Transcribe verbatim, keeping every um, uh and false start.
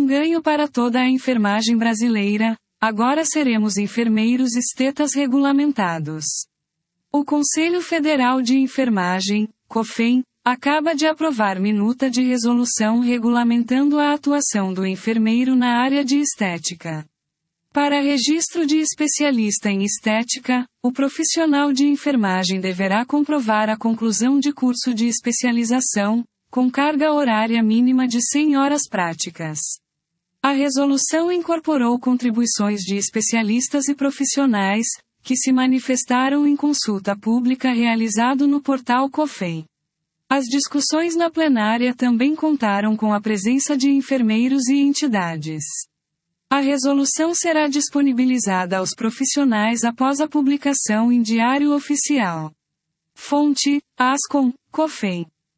Um ganho para toda a enfermagem brasileira, agora seremos enfermeiros estetas regulamentados. O Conselho Federal de Enfermagem, COFEN, acaba de aprovar minuta de resolução regulamentando a atuação do enfermeiro na área de estética. Para registro de especialista em estética, o profissional de enfermagem deverá comprovar a conclusão de curso de especialização, com carga horária mínima de cem horas práticas. A resolução incorporou contribuições de especialistas e profissionais, que se manifestaram em consulta pública realizado no portal COFEN. As discussões na plenária também contaram com a presença de enfermeiros e entidades. A resolução será disponibilizada aos profissionais após a publicação em Diário Oficial. Fonte: Ascom, COFEN.